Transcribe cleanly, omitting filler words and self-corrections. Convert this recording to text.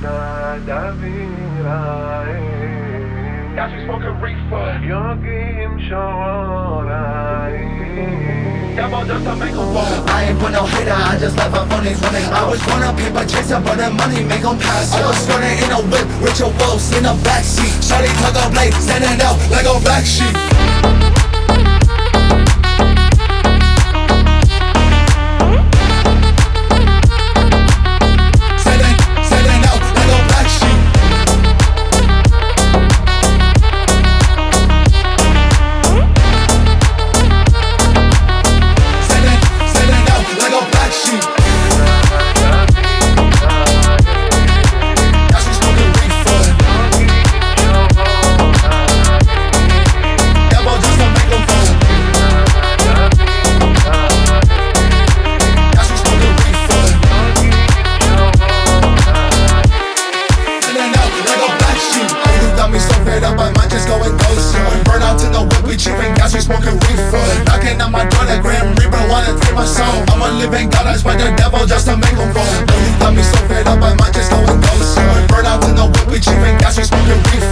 nada virá. Got you smoking reefer. Yoguim chora. Devil just to make a fall. I ain't put no hater, I just left my phonies running. I was born a paper chaser, but the money make them pass. I was running in a whip, Richard Wolves in the backseat. Shawty tuck a blade, standing out like a black sheep. Smoking reefer, knocking on my door, the Grim Reaper wanna take my soul. I'm a living god, I swear the devil just to make him fall. You got me so fed up, I might just go and ghost. Burn out to the whip, we chiefing gas, we smoking reefer.